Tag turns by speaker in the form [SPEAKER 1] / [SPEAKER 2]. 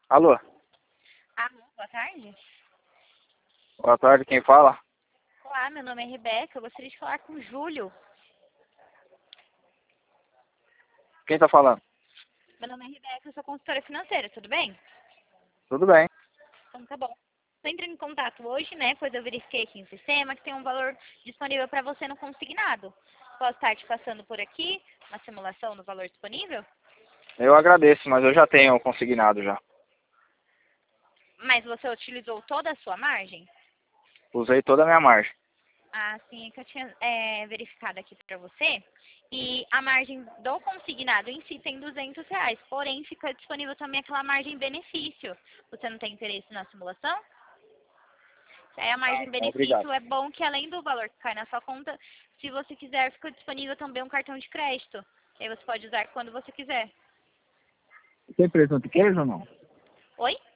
[SPEAKER 1] Alô,
[SPEAKER 2] Alô, boa tarde.
[SPEAKER 1] boa tarde, quem fala?
[SPEAKER 2] Olá, meu nome é Rebeca. Eu gostaria de falar com o Júlio.
[SPEAKER 1] Quem tá falando?
[SPEAKER 2] Meu nome é Rebeca, eu sou consultora financeira, tudo bem?
[SPEAKER 1] Tudo bem.
[SPEAKER 2] Então tá bom. Estou entrando em contato hoje, né, pois eu verifiquei aqui no sistema que tem um valor disponível para você no consignado. Posso estar te passando por aqui uma simulação do valor disponível?
[SPEAKER 1] Eu agradeço, mas eu já tenho consignado já.
[SPEAKER 2] Mas você utilizou toda a sua margem?
[SPEAKER 1] Usei toda a minha margem.
[SPEAKER 2] Ah, sim, é que eu tinha verificado aqui para você. E a margem do consignado em si tem R$ 200, porém fica disponível também aquela margem benefício. Você não tem interesse na simulação? Aí a margem
[SPEAKER 1] Obrigado.
[SPEAKER 2] benefício é bom que além do valor que cai na sua conta, se você quiser, fica disponível também um cartão de crédito. E aí você pode usar quando você quiser.
[SPEAKER 1] Tem presunto de queijo ou não?
[SPEAKER 2] Oi?